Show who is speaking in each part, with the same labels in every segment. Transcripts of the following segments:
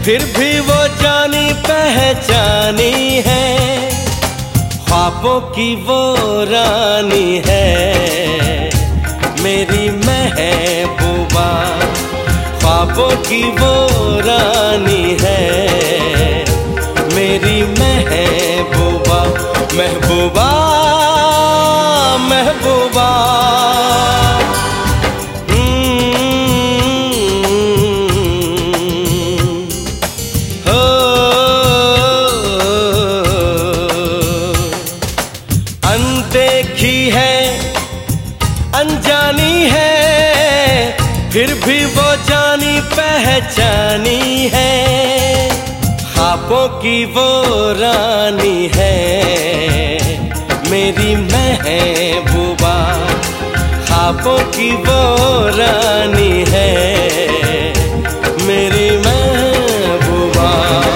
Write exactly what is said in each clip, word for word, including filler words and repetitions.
Speaker 1: फिर भी वो जानी पहचानी है, ख्वाबों की वो रानी है मेरी महबूबा, ख्वाबों की वो रानी है मेरी महबूबा। महबूबा महबूबा हो, अनदेखी है अनजानी है, फिर भी वो जानी पहचानी है, ख्वाबों की वो रानी है मेरी महबूबा, ख्वाबों की वो रानी है मेरी महबूबा।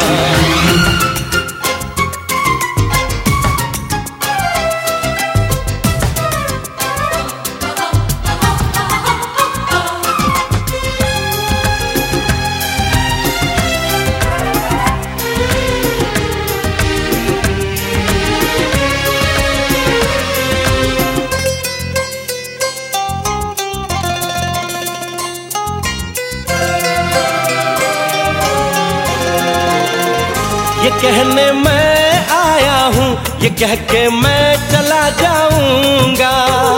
Speaker 1: ये कहने मैं आया हूँ, ये कह के मैं चला जाऊंगा,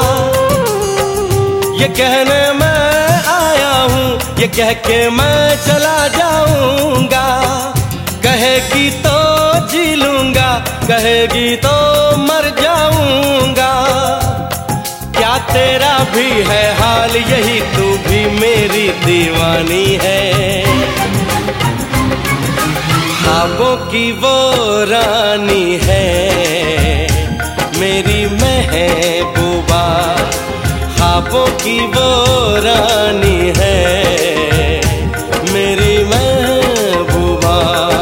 Speaker 1: ये कहने मैं आया हूँ, ये कह के मैं चला जाऊंगा, कहेगी तो जी लूंगा, कहेगी तो मर जाऊंगा। क्या तेरा भी है हाल यही, तू भी मेरी दीवानी है, ख्वाबों की वो रानी है मेरी महबूबा, ख्वाबों की वो रानी है मेरी महबूबा।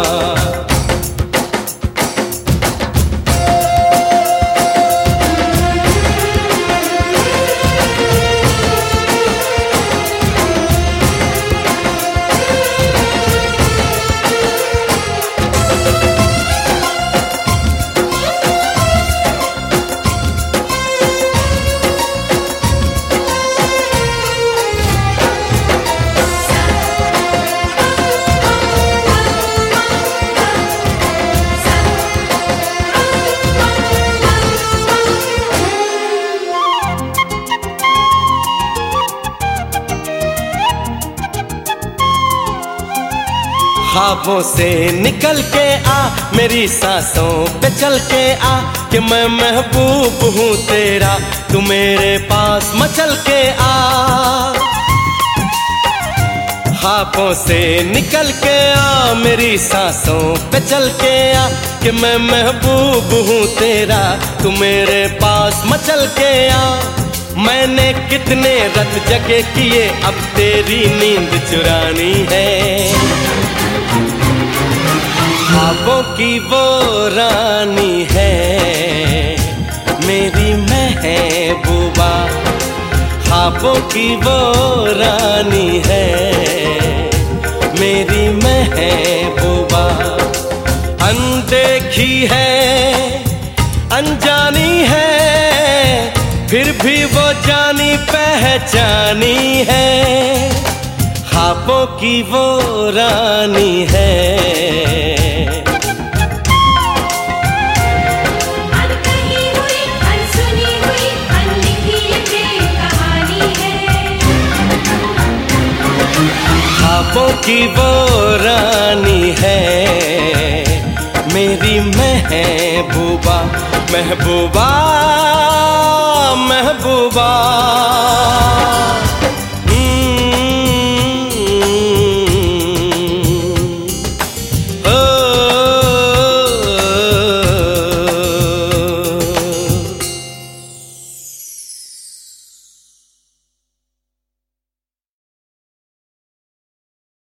Speaker 1: ख्वाबों से निकल के आ, मेरी सांसों पे चल के आ, कि मैं महबूब हूँ तेरा, तू मेरे पास मचल के आ। ख्वाबों से निकल के आ, मेरी सांसों पे चल के आ, कि मैं महबूब हूँ तेरा, तू मेरे पास मचल के आ। मैंने कितने रत जगे किए, अब तेरी नींद चुरानी है, ख्वाबों की वो रानी है मेरी महबूबा, ख्वाबों की वो रानी है मेरी महबूबा। अनदेखी है अनजानी है, फिर भी वो जानी पहचानी है, ख्वाबों की वो रानी है।
Speaker 2: अनकही हुई अनसुनी हुई अनलिखी ये कहानी है,
Speaker 1: ख्वाबों की वो रानी है मेरी महबूबा। महबूबा महबूबा।